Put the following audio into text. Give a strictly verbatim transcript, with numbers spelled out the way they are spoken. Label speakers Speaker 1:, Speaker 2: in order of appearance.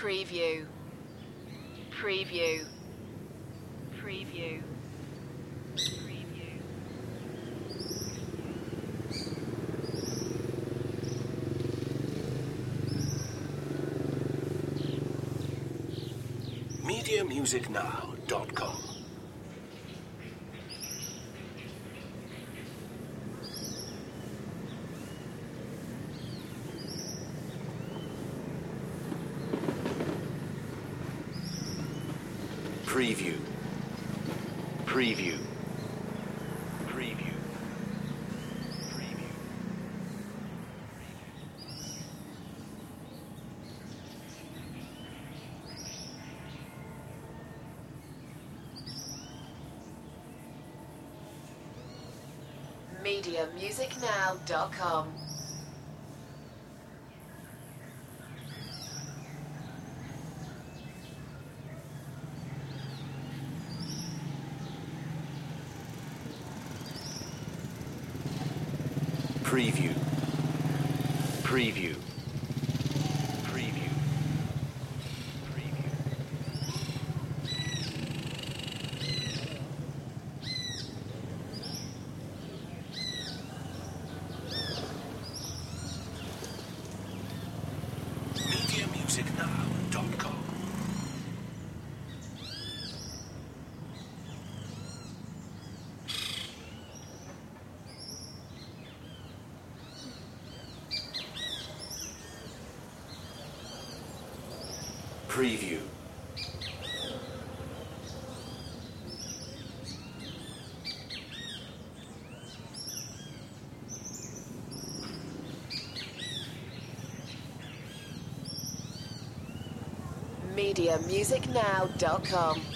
Speaker 1: Preview. Preview. Preview. Preview.
Speaker 2: media music now dot com. Preview. Preview. Preview. Preview.
Speaker 1: media music now dot com.
Speaker 2: Preview. Preview. Preview. Preview. media music now dot com. Preview.
Speaker 1: media music now dot com.